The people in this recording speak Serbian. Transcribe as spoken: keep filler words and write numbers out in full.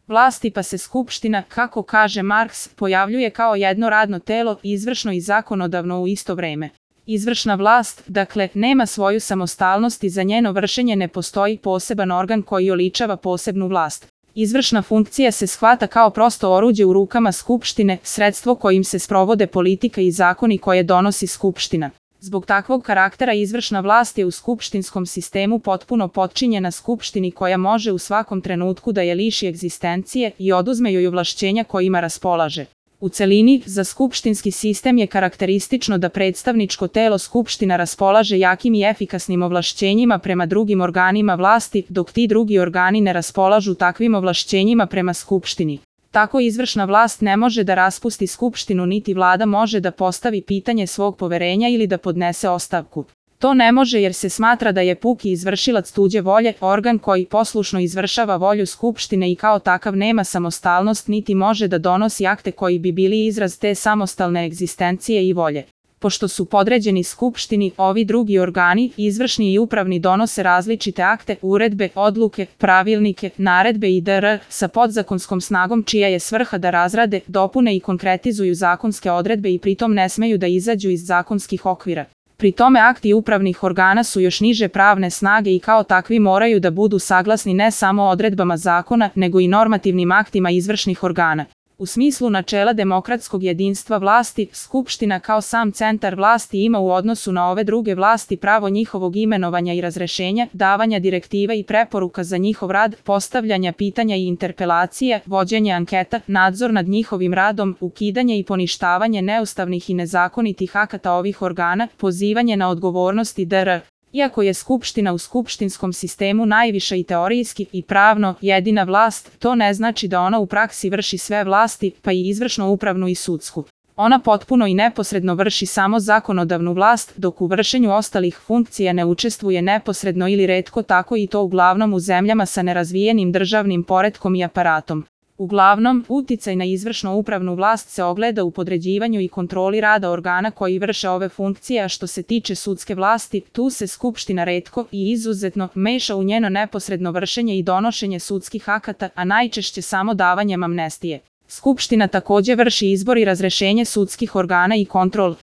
vlasti pa se Skupština, kako kaže Marks, pojavljuje kao jedno radno telo, izvršno i zakonodavno u isto vreme. Izvršna vlast, dakle, nema svoju samostalnost i za njeno vršenje ne postoji poseban organ koji oličava posebnu vlast. Izvršna funkcija se shvata kao prosto oruđe u rukama Skupštine, sredstvo kojim se sprovode politika i zakoni koje donosi Skupština. Zbog takvog karaktera izvršna vlast je u skupštinskom sistemu potpuno potčinjena Skupštini koja može u svakom trenutku da je liši egzistencije i oduzme joj ovlašćenja kojima raspolaže. U celini, za skupštinski sistem je karakteristično da predstavničko telo Skupština raspolaže jakim i efikasnim ovlašćenjima prema drugim organima vlasti, dok ti drugi organi ne raspolažu takvim ovlašćenjima prema Skupštini. Tako izvršna vlast ne može da raspusti Skupštinu niti vlada može da postavi pitanje svog poverenja ili da podnese ostavku. To ne može jer se smatra da je puki izvršilac tuđe volje, organ koji poslušno izvršava volju Skupštine i kao takav nema samostalnost niti može da donosi akte koji bi bili izraz te samostalne egzistencije i volje. Pošto su podređeni Skupštini, ovi drugi organi, izvršni i upravni donose različite akte, uredbe, odluke, pravilnike, naredbe itd. sa podzakonskom snagom čija je svrha da razrade, dopune i konkretizuju zakonske odredbe i pritom ne smeju da izađu iz zakonskih okvira. Pri tome akti upravnih organa su još niže pravne snage i kao takvi moraju da budu saglasni ne samo odredbama zakona, nego i normativnim aktima izvršnih organa. U smislu načela demokratskog jedinstva vlasti, Skupština kao sam centar vlasti ima u odnosu na ove druge vlasti pravo njihovog imenovanja i razrešenja, davanja direktiva i preporuka za njihov rad, postavljanja pitanja i interpelacije, vođenje anketa, nadzor nad njihovim radom, ukidanje i poništavanje neustavnih i nezakonitih akata ovih organa, pozivanje na odgovornost itd. Iako je Skupština u skupštinskom sistemu najviša i teorijski i pravno jedina vlast, to ne znači da ona u praksi vrši sve vlasti, pa i izvršno, upravnu i sudsku. Ona potpuno i neposredno vrši samo zakonodavnu vlast, dok u vršenju ostalih funkcija ne učestvuje neposredno ili retko tako i to uglavnom u zemljama sa nerazvijenim državnim poretkom i aparatom. Uglavnom, uticaj na izvršno-upravnu vlast se ogleda u podređivanju i kontroli rada organa koji vrše ove funkcije, a što se tiče sudske vlasti, tu se Skupština retko i izuzetno meša u njeno neposredno vršenje i donošenje sudskih akata, a najčešće samo davanjem amnestije. Skupština takođe vrši izbor i razrešenje sudskih organa i kontrol.